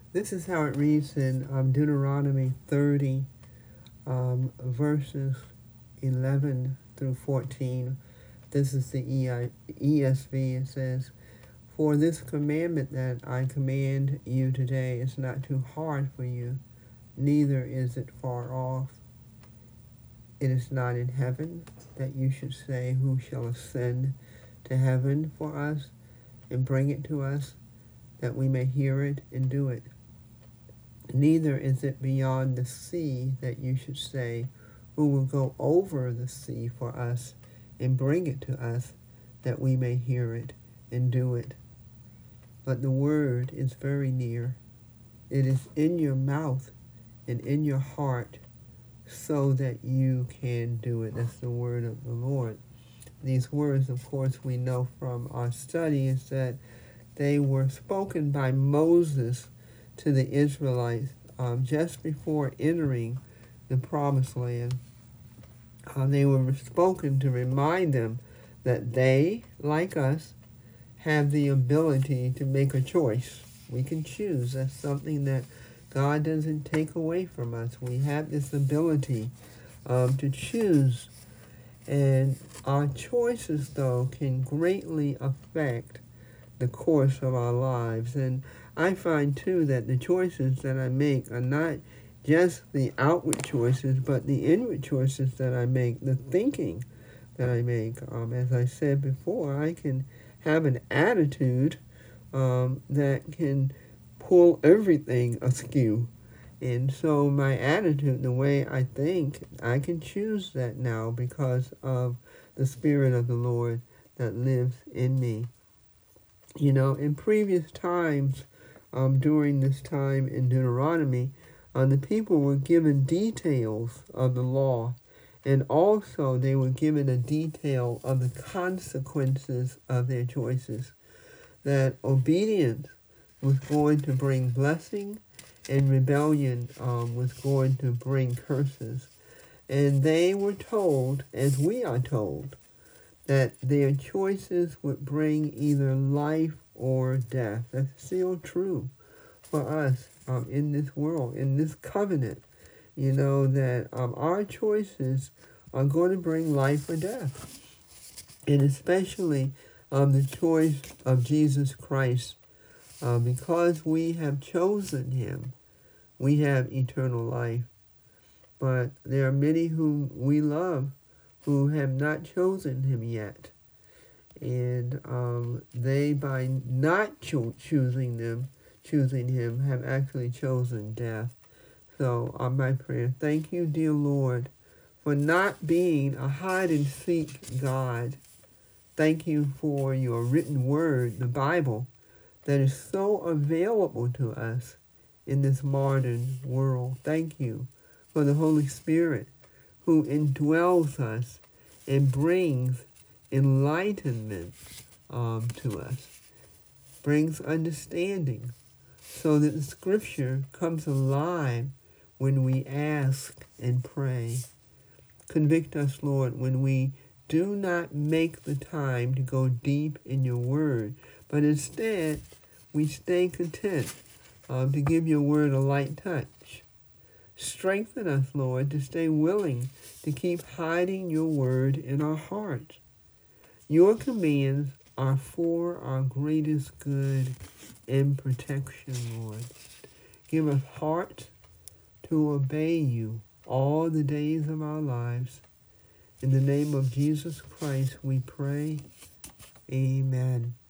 This is how it reads in Deuteronomy 30, verses 11 through 14. This is the ESV. It says, "For this commandment that I command you today is not too hard for you, neither is it far off. It is not in heaven, that you should say, who shall ascend to heaven for us and bring it to us, that we may hear it and do it. Neither is it beyond the sea, that you should say, who will go over the sea for us and bring it to us, that we may hear it and do it. But the word is very near. It is in your mouth and in your heart, so that you can do it." That's the word of the Lord. These words, of course, we know from our study, is that they were spoken by Moses to the Israelites just before entering the Promised Land. They were spoken to remind them that they, like us, have the ability to make a choice. We can choose. That's something that God doesn't take away from us. We have this ability to choose. And our choices, though, can greatly affect the course of our lives. And I find, too, that the choices that I make are not just the outward choices, but the inward choices that I make, the thinking that I make. As I said before, I can have an attitude that can pull everything askew. And so my attitude, the way I think, I can choose that now because of the Spirit of the Lord that lives in me. You know, in previous times, during this time in Deuteronomy, the people were given details of the law, and also they were given a detail of the consequences of their choices. That obedience was going to bring blessing, and rebellion was going to bring curses. And they were told, as we are told, that their choices would bring either life or death. That's still true for us in this world, in this covenant. You know, that our choices are going to bring life or death. And especially the choice of Jesus Christ. Because we have chosen him, we have eternal life. But there are many whom we love who have not chosen him yet. And they, by not choosing him, have actually chosen death. So my prayer, thank you, dear Lord, for not being a hide-and-seek God. Thank you for your written word, the Bible, that is so available to us in this modern world. Thank you for the Holy Spirit who indwells us and brings enlightenment to us, brings understanding, so that the Scripture comes alive when we ask and pray. Convict us, Lord, when we do not make the time to go deep in your word, but instead we stay content to give your word a light touch. Strengthen us, Lord, to stay willing to keep hiding your word in our hearts. Your commands are for our greatest good and protection, Lord. Give us heart to obey you all the days of our lives. In the name of Jesus Christ we pray. Amen.